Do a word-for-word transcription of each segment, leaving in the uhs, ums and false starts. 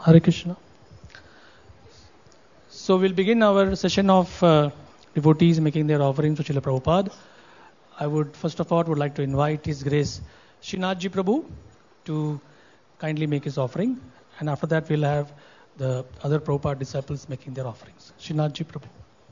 Hare Krishna. So we'll begin our session of uh, devotees making their offerings to Srila Prabhupada. I would first of all would like to invite His Grace Srinathji Prabhu to kindly make his offering, and after that we'll have the other Prabhupada disciples making their offerings. Srinathji Prabhu.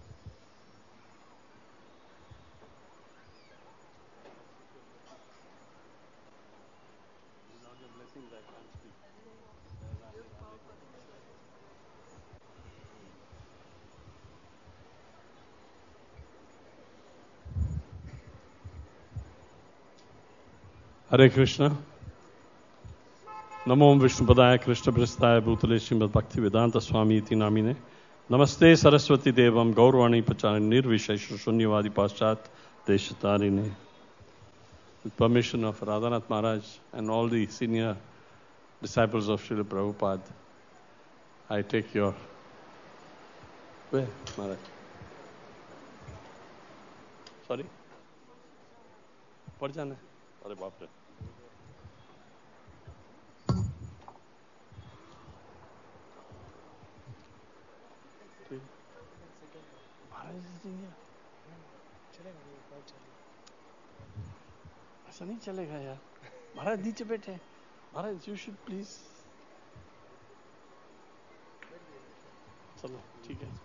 Hare Krishna. Namo Vishnupadaya Krishna Prasthaya Bhutale Srimad Bhakti Vedanta Swami iti namine. Namaste Saraswati Devam Gaurvani Pacharani Nirvishesha Shunyavadi Paschat Deshatarine. With permission of Radhanath Maharaj and all the senior disciples of Srila Prabhupada, I take your... Where, Maharaj? Sorry? Pad jana? Are baap re. ऐसा नहीं चलेगा यार महाराज नीचे बैठे महाराज you should please चलो ठीक है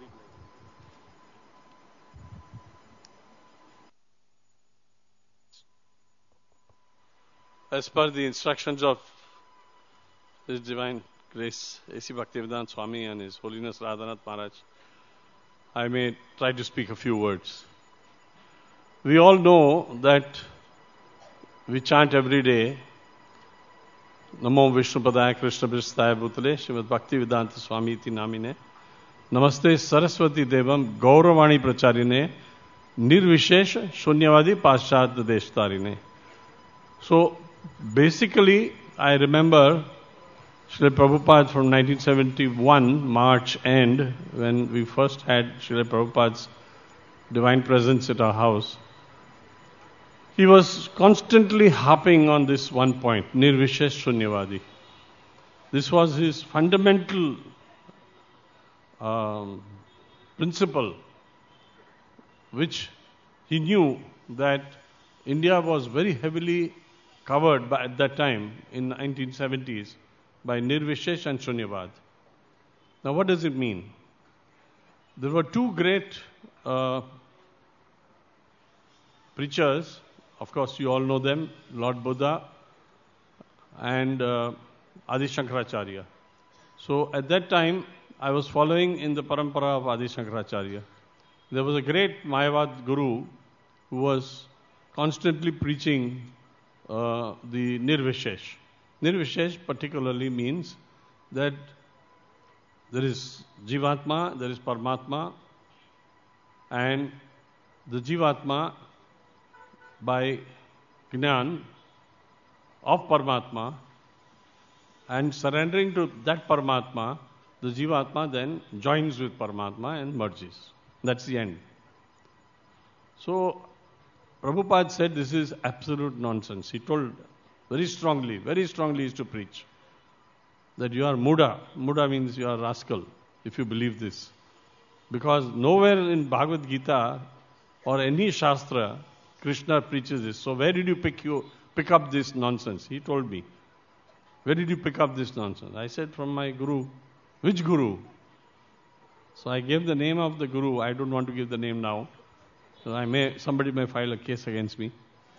as per the instructions of His Divine Grace A C Bhaktivedanta Swami and His Holiness Radhanath Maharaj, I may try to speak a few words. We all know that we chant every day Namo Vishnupadaya Krishna Prasthaya Bhutale Srimad Bhaktivedanta Swami iti namine. Namaste Saraswati Devam Gauravani Pracharine Nirvishesh Shunyavadi Paschat Deshtarine. So basically I remember Srila Prabhupada from nineteen seventy-one March end, when we first had Srila Prabhupada's divine presence at our house. He was constantly harping on this one point, Nirvishesh Shunyavadi. This was his fundamental um, principle, which he knew that India was very heavily covered by, at that time in nineteen seventies by Nirvishesh and Shunyavad. Now what does it mean? There were two great uh, preachers. Of course, you all know them, Lord Buddha and uh, Adi Shankaracharya. So at that time, I was following in the parampara of Adi Shankaracharya. There was a great Mayavad Guru who was constantly preaching uh, the Nirvishesh. Nirvishesh particularly means that there is Jivatma, there is Paramatma, and the Jivatma, by Jnana of Paramatma and surrendering to that Paramatma, the Jivatma then joins with Paramatma and merges. That's the end. So Prabhupada said this is absolute nonsense. He told very strongly, very strongly is to preach that you are Muda. Muda means you are rascal if you believe this. Because nowhere in Bhagavad Gita or any Shastra Krishna preaches this. So where did you pick you pick up this nonsense? He told me. Where did you pick up this nonsense? I said, from my Guru. Which Guru? So I gave the name of the Guru. I don't want to give the name now. So I may somebody may file a case against me.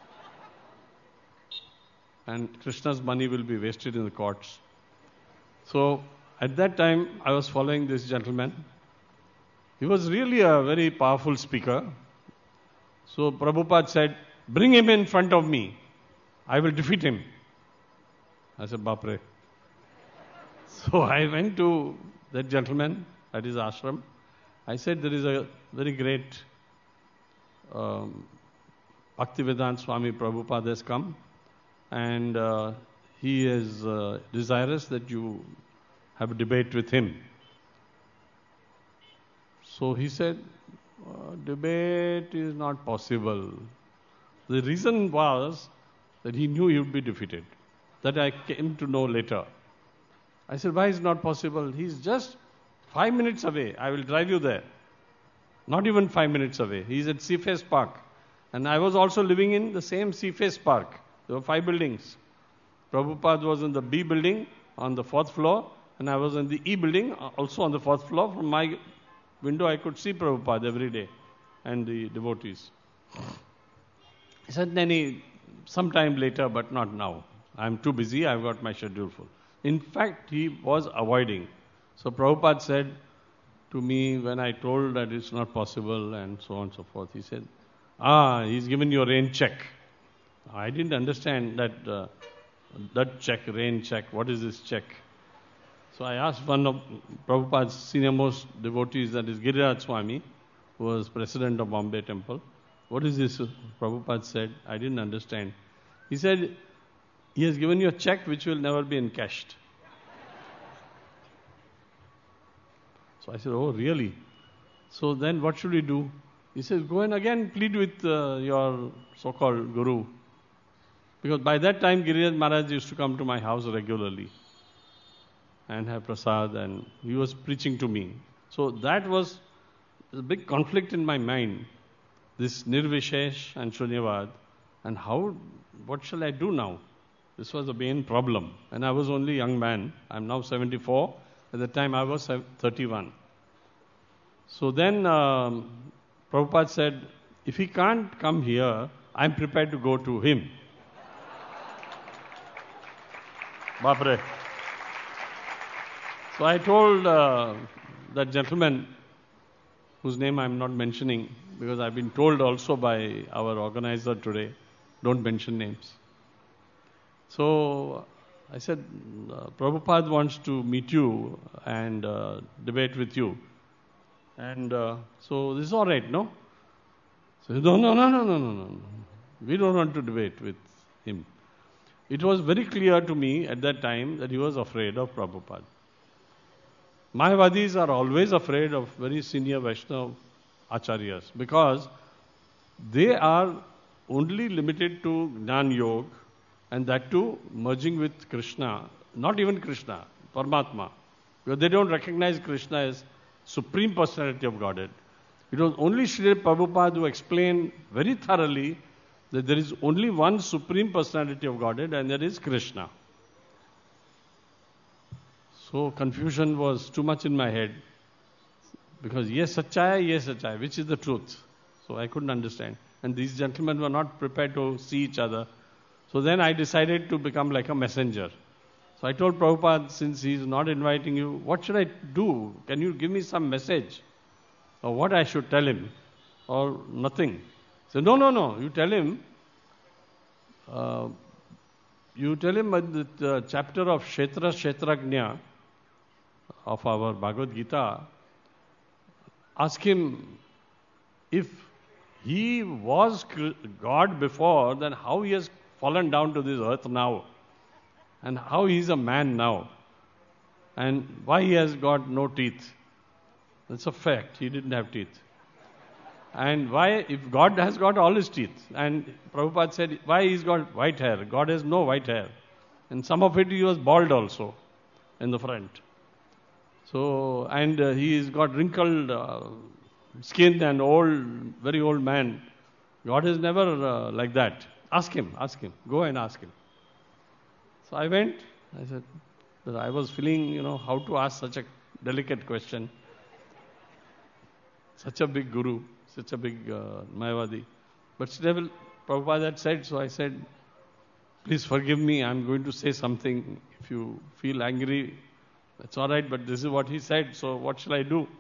And Krishna's money will be wasted in the courts. So at that time I was following this gentleman. He was really a very powerful speaker. So Prabhupada said, bring him in front of me. I will defeat him. I said, Bapre. So I went to that gentleman at his ashram. I said, there is a very great um, Bhaktivedanta Swami Prabhupada has come, and uh, he is uh, desirous that you have a debate with him. So he said, Uh, debate is not possible. The reason was that he knew he would be defeated. That I came to know later. I said, why is it not possible? He's just five minutes away. I will drive you there. Not even five minutes away. He's at Seaface Park. And I was also living in the same Seaface Park. There were five buildings. Prabhupada was in the B building on the fourth floor, and I was in the E building, also on the fourth floor. From my window, I could see Prabhupada every day and the devotees. He said, Nani, sometime later, but not now. I'm too busy. I've got my schedule full. In fact, he was avoiding. So Prabhupada said to me when I told that it's not possible and so on and so forth, he said, ah, he's given you a rain check. I didn't understand that uh, that check, rain check, what is this check? So I asked one of Prabhupada's senior most devotees, that is Giriraj Swami, who was president of Bombay Temple. What is this? Prabhupada said, I didn't understand. He said, he has given you a check which will never be encashed. So I said, oh, really? So then what should we do? He says, go and again plead with uh, your so-called guru. Because by that time, Giriraj Maharaj used to come to my house regularly and have prasad, and he was preaching to me. So that was a big conflict in my mind, this Nirvishesh and Shunyavad, and how, what shall I do now? This was the main problem. And I was only a young man. I'm now seventy-four. At the time I was thirty-one. So then um, Prabhupada said, if he can't come here, I'm prepared to go to him. Bapre. So I told uh, that gentleman, whose name I'm not mentioning, because I've been told also by our organizer today, don't mention names. So I said, uh, Prabhupada wants to meet you and uh, debate with you. And uh, so this is all right, no? So no, no, no, no, no, no, no. We don't want to debate with him. It was very clear to me at that time that he was afraid of Prabhupada. Mayavadis are always afraid of very senior Vaishnava acharyas because they are only limited to Jnana Yoga, and that too merging with Krishna, not even Krishna, Paramatma. Because they don't recognize Krishna as Supreme Personality of Godhead. It was only Srila Prabhupada who explained very thoroughly that there is only one Supreme Personality of Godhead, and that is Krishna. So confusion was too much in my head. Because yes, Sachaya, yes, Sachaya, which is the truth? So I couldn't understand. And these gentlemen were not prepared to see each other. So then I decided to become like a messenger. So I told Prabhupada, since he is not inviting you, what should I do? Can you give me some message? Or what I should tell him? Or nothing? He said, no, no, no. You tell him, uh, you tell him the, the chapter of Kshetra Kshetrajna of our Bhagavad Gita, ask him if he was God before, then how he has fallen down to this earth now, and how he is a man now, and why he has got no teeth. That's a fact. He didn't have teeth. And why, if God has got all his teeth, and Prabhupada said, why he's got white hair? God has no white hair. And some of it he was bald also in the front. So, and uh, he's got wrinkled uh, skin and old, very old man. God is never uh, like that. Ask him, ask him. Go and ask him. So I went. I said, that I was feeling, you know, how to ask such a delicate question. Such a big guru, such a big uh, Mayavadi. But still, Prabhupada had said, so I said, please forgive me, I'm going to say something. If you feel angry, that's all right, but this is what he said, so what shall I do?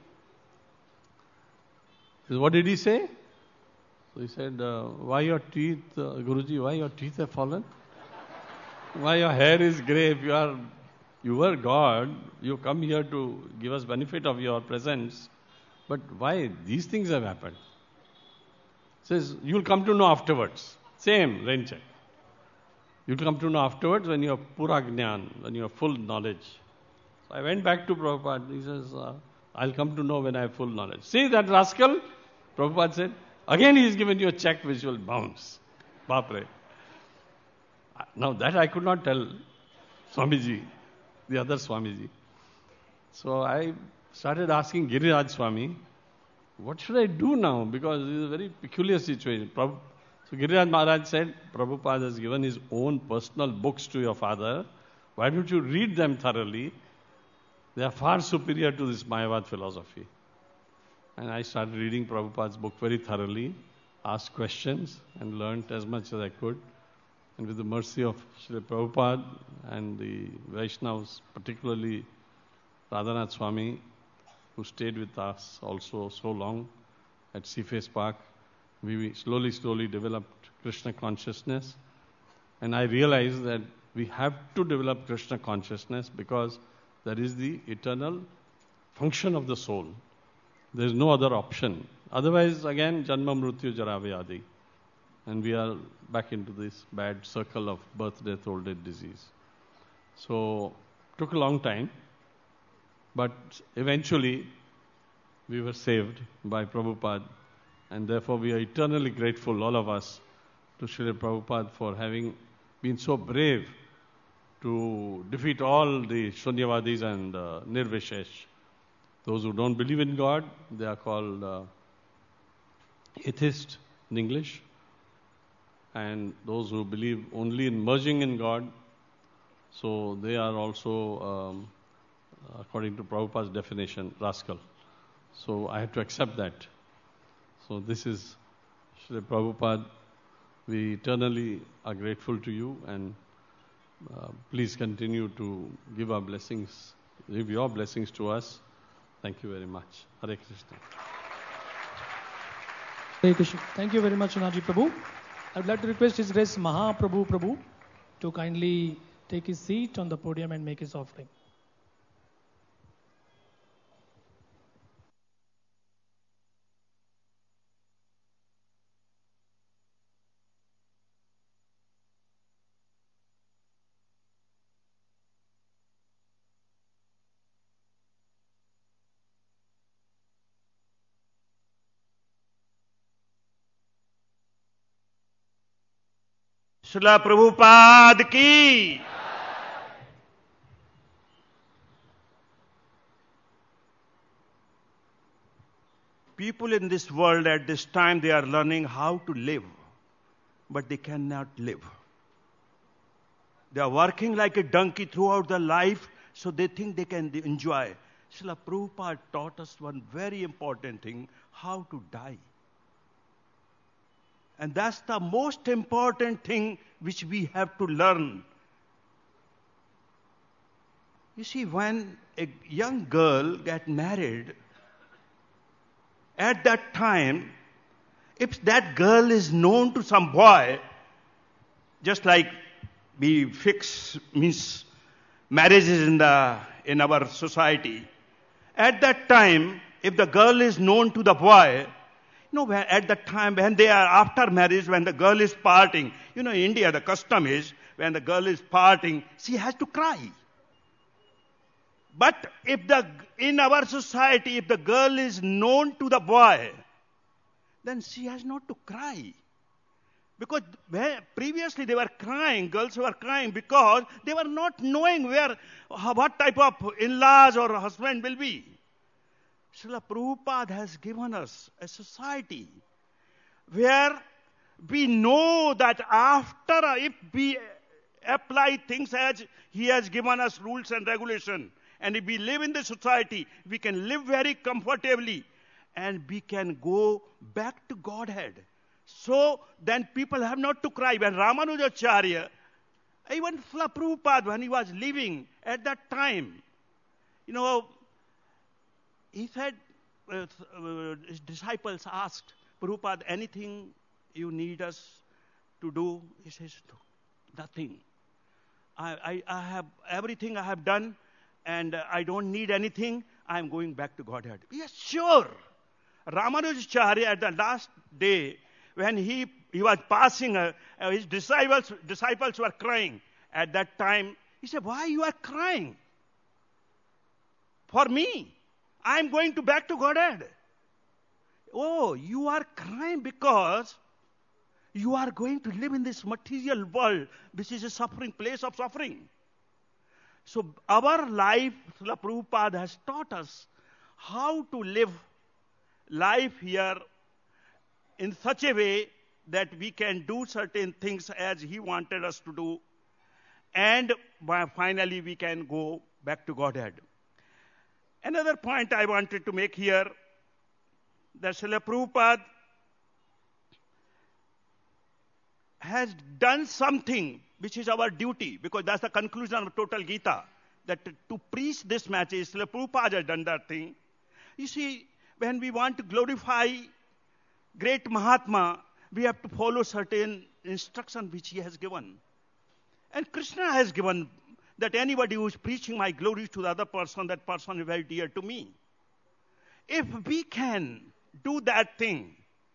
He said, what did he say? So he said, uh, why your teeth, uh, Guruji, why your teeth have fallen? Why your hair is grey? If you are, you were God, you come here to give us benefit of your presence. But why these things have happened? Says, you'll come to know afterwards. Same, rain check. You'll come to know afterwards when you have pura jnana, when you have full knowledge. So I went back to Prabhupada. He says, uh, I'll come to know when I have full knowledge. See that rascal? Prabhupada said, again he is given you a check which will bounce. Bapre. Now that I could not tell Swamiji. the other Swamiji. So I started asking Giriraj Swami, what should I do now? Because it is a very peculiar situation. Prabhu, so Giriraj Maharaj said, Prabhupada has given his own personal books to your father. Why don't you read them thoroughly? They are far superior to this Mayavad philosophy. And I started reading Prabhupada's book very thoroughly, asked questions and learnt as much as I could. And with the mercy of Srila Prabhupada and the Vaishnavas, particularly Radhanath Swami, who stayed with us also so long at Seaface Park, we slowly, slowly developed Krishna consciousness. And I realized that we have to develop Krishna consciousness because that is the eternal function of the soul. There is no other option. Otherwise, again, Janma Mrityu Jara Vyadi. And we are back into this bad circle of birth, death, old age, disease. So, took a long time. But eventually, we were saved by Prabhupada. And therefore, we are eternally grateful, all of us, to Srila Prabhupada for having been so brave to defeat all the Shunyavadis and uh, Nirvishesh. Those who don't believe in God, they are called uh, atheists in English. And those who believe only in merging in God, so they are also, um, according to Prabhupada's definition, rascal. So I have to accept that. So this is Srila Prabhupada. We eternally are grateful to you, and uh, please continue to give our blessings, give your blessings to us. Thank you very much. Hare Krishna. Hare Krishna. Thank you very much, Shinaji Prabhu. I would like to request His Grace Mahaprabhu Prabhu to kindly take his seat on the podium and make his offering. Srila Prabhupada ki. People in this world at this time, they are learning how to live, but they cannot live. They are working like a donkey throughout their life, so they think they can enjoy. Srila Prabhupada taught us one very important thing, how to die. And that's the most important thing which we have to learn. You see, when a young girl gets married, at that time, if that girl is known to some boy, just like we fix means marriages in the in our society, at that time, if the girl is known to the boy, you know, at the time when they are after marriage, when the girl is parting, you know, in India, the custom is, when the girl is parting, she has to cry. But if the, in our society, if the girl is known to the boy, then she has not to cry. Because previously they were crying, girls were crying because they were not knowing where, what type of in-laws or husband will be. Srila Prabhupada has given us a society where we know that after, if we apply things as he has given us rules and regulation, and if we live in the society, we can live very comfortably, and we can go back to Godhead. So then people have not to cry. When Ramanujacharya, even Srila Prabhupada, when he was living at that time, you know, he said, uh, uh, his disciples asked, Prabhupada, anything you need us to do? He says, nothing. I, I, I have everything I have done, and uh, I don't need anything. I am going back to Godhead. Yes, sure. Ramanujacharya at the last day, when he, he was passing, uh, uh, his disciples, disciples were crying. At that time, he said, why you are crying? For me. I am going to back to Godhead. Oh, you are crying because you are going to live in this material world, which is a suffering, place of suffering. So our life, Srila Prabhupada has taught us how to live life here in such a way that we can do certain things as he wanted us to do, and finally we can go back to Godhead. Another point I wanted to make here, that Srila Prabhupada has done something which is our duty, because that's the conclusion of total Gita, that to preach this message, Srila Prabhupada has done that thing. You see, when we want to glorify great Mahatma, we have to follow certain instruction which he has given. And Krishna has given that anybody who is preaching my glory to the other person, that person is very dear to me. If we can do that thing,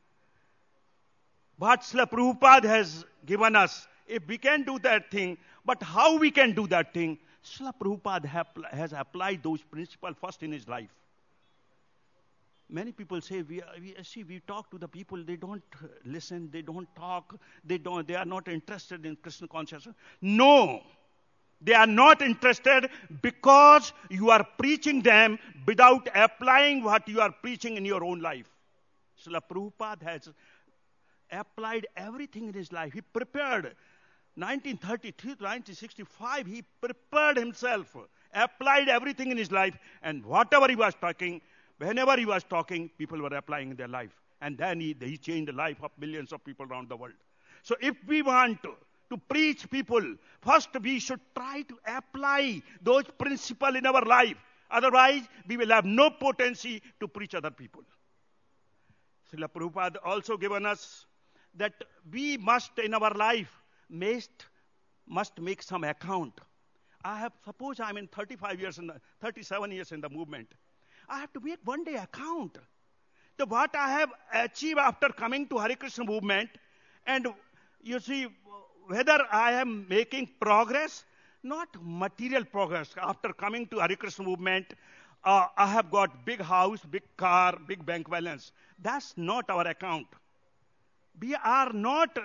what Srila Prabhupada has given us, if we can do that thing, but how we can do that thing, Srila Prabhupada have, has applied those principles first in his life. Many people say, we, we see, we talk to the people, they don't listen, they don't talk, they don't, they are not interested in Krishna consciousness. No, they are not interested because you are preaching them without applying what you are preaching in your own life. Srila Prabhupada has applied everything in his life. He prepared. nineteen thirty-three to nineteen sixty-five, he prepared himself, applied everything in his life, and whatever he was talking, whenever he was talking, people were applying in their life. And then he, he changed the life of millions of people around the world. So if we want to, to preach people, first we should try to apply those principles in our life. Otherwise, we will have no potency to preach other people. Srila Prabhupada also given us that we must in our life must, must make some account. I have, suppose I'm in thirty-five years, in the, thirty-seven years in the movement. I have to make one day account. The what I have achieved after coming to Hare Krishna movement, and you see whether I am making progress, not material progress. After coming to Hare Krishna movement, uh, I have got big house, big car, big bank balance. That's not our account. We are not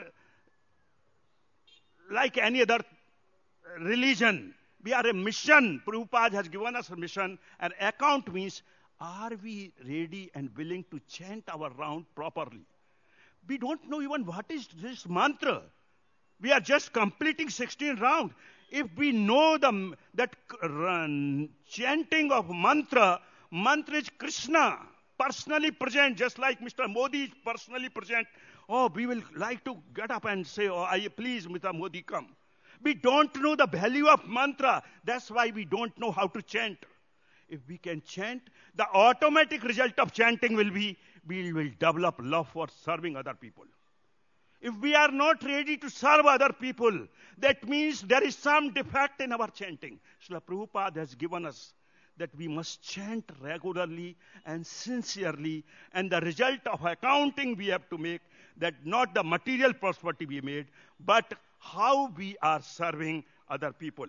like any other religion. We are a mission. Prabhupada has given us a mission. And account means, are we ready and willing to chant our round properly? We don't know even what is this mantra. We are just completing sixteen rounds. If we know the, that uh, chanting of mantra, mantra is Krishna, personally present, just like Mister Modi is personally present. Oh, we will like to get up and say, oh, I please, Mister Modi, come. We don't know the value of mantra. That's why we don't know how to chant. If we can chant, the automatic result of chanting will be, we will develop love for serving other people. If we are not ready to serve other people, that means there is some defect in our chanting. Srila Prabhupada has given us that we must chant regularly and sincerely, and the result of accounting we have to make, that not the material prosperity we made, but how we are serving other people.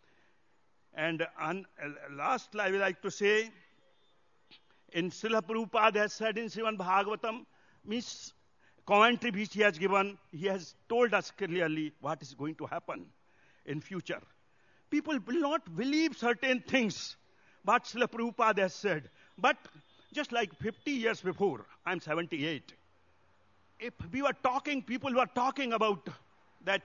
And on, uh, last I would like to say, in Srila Prabhupada has said in Srimad Bhagavatam, means commentary which he has given, he has told us clearly what is going to happen in future. People will not believe certain things, what Srila Prabhupada has said. But just like fifty years before, I'm seventy-eight, if we were talking, people were talking about that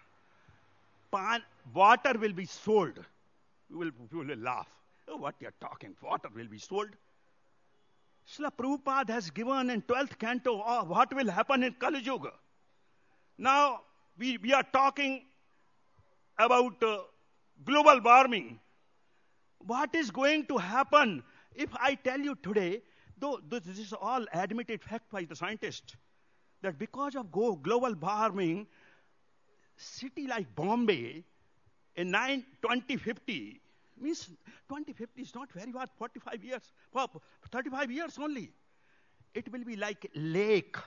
pan, water will be sold. We will, we will laugh. Oh, what you are talking, water will be sold. Srila Prabhupada has given in twelfth canto oh, what will happen in Kali Yuga. Now, we, we are talking about uh, global warming. What is going to happen if I tell you today, though this is all admitted fact by the scientists, that because of go, global warming, city like Bombay in twenty fifty, means twenty fifty is not very hard, forty-five years, thirty-five years only. It will be like lake.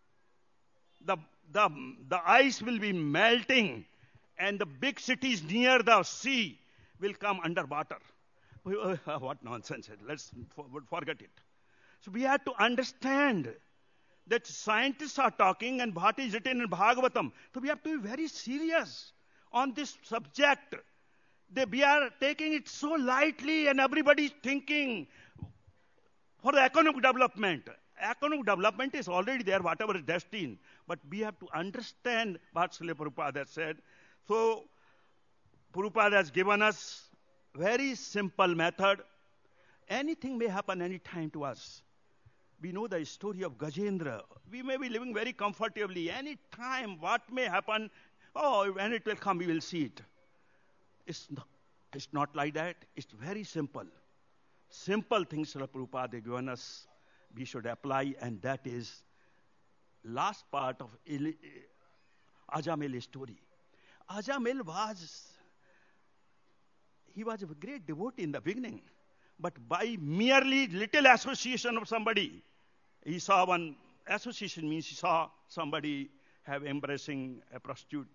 The, the, the ice will be melting, and the big cities near the sea will come underwater. What nonsense. Let's forget it. So we have to understand that scientists are talking and what is written in Bhagavatam. So we have to be very serious on this subject. They, we are taking it so lightly, and everybody is thinking for the economic development. Economic development is already there, whatever is destined. But we have to understand what Srila Prabhupada has said. So, Prabhupada has given us very simple method. Anything may happen any time to us. We know the story of Gajendra. We may be living very comfortably. Any time, what may happen, oh, when it will come, we will see it. It's not, it's not like that. It's very simple. Simple things Srila Prabhupada has given us, we should apply, and that is last part of Ajamil's story. Ajamil was, he was a great devotee in the beginning, but by merely little association of somebody, he saw one, association means he saw somebody have embracing a prostitute.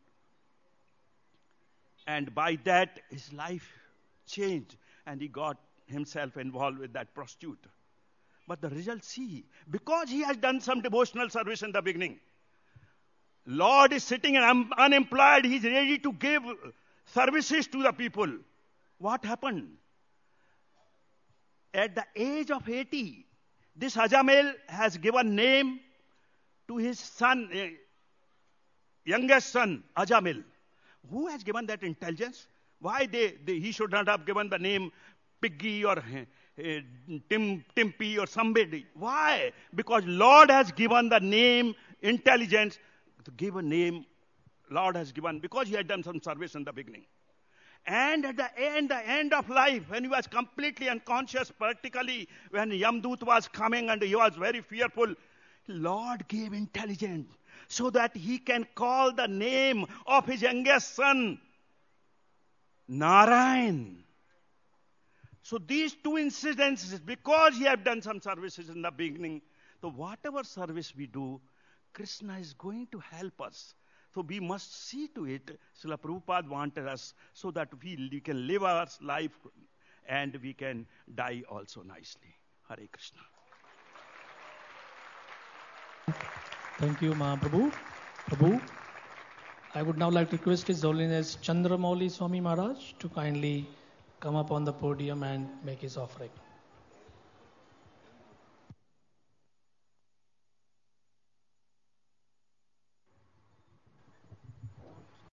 And by that, his life changed, and he got himself involved with that prostitute. But the result, see, because he has done some devotional service in the beginning, Lord is sitting and un- unemployed, he's ready to give services to the people. What happened? At the age of eighty, this Ajamil has given name to his son, uh, youngest son, Ajamil. Who has given that intelligence? Why they, they, he should not have given the name Piggy or uh, Tim, Timpy or somebody? Why? Because Lord has given the name, intelligence, to give a name Lord has given, because he had done some service in the beginning. And at the end, the end of life, when he was completely unconscious, practically, when Yamdut was coming and he was very fearful, Lord gave intelligence so that he can call the name of his youngest son, Narayan. So these two incidences, because he had done some services in the beginning, so whatever service we do, Krishna is going to help us. So we must see to it, Srila Prabhupada wanted us, so that we, we can live our life and we can die also nicely. Hare Krishna. Thank you, Mahaprabhu. Prabhu, I would now like to request His Holiness Chandramauli Swami Maharaj to kindly come up on the podium and make his offering.